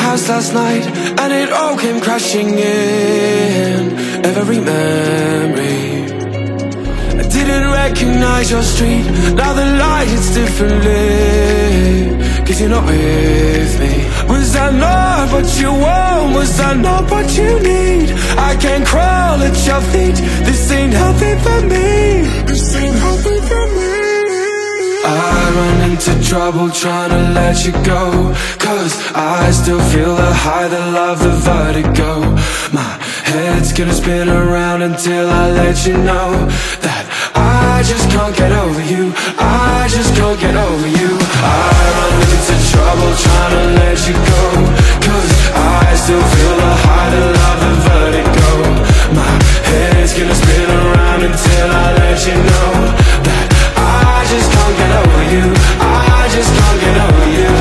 house last night, and it all came crashing in. Every memory, I didn't recognize your street. Now the light hits differently, 'cause you're not with me. Was I not what you want? Was I not what you need? I can't crawl at your feet. This ain't healthy for me. This ain't healthy for me. I run into trouble trying to let you go, 'cause I still feel the high, the love, the vertigo. My head's gonna spin around until I let you know that I just can't get over you. I just can't get over you. I run into trouble trying to let you go, 'cause I still feel the high, the love, the vertigo. My head's gonna spin around until I let you know that I just can't get over you. I just can't get over you.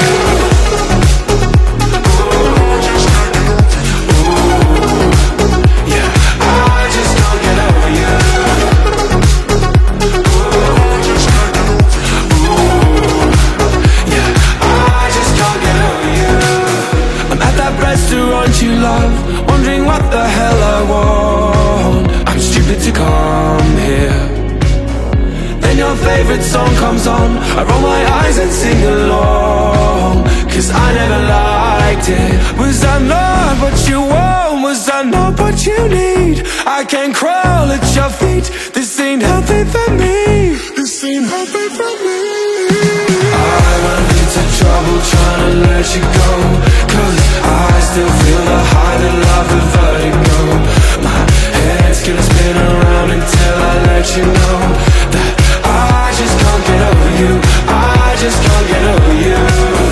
You love, wondering what the hell I want. I'm stupid to come here. Then your favorite song comes on. I roll my eyes and sing along, 'cause I never liked it. Was I not what you want? Was I not what you need? I can't crawl at your feet. This ain't healthy for me. This ain't healthy for me. I run into trouble trying to let you go, 'cause I still feel the high, the love, the vertigo. My head's gonna spin around until I let you know that I just can't get over you. I just can't get over you.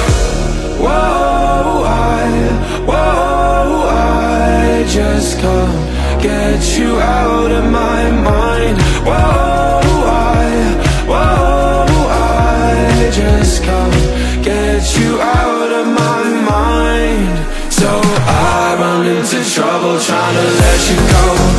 Whoa, I just can't get you out of my mind. Whoa, I just can't get you out of my mind. So I run into trouble trying to let you go,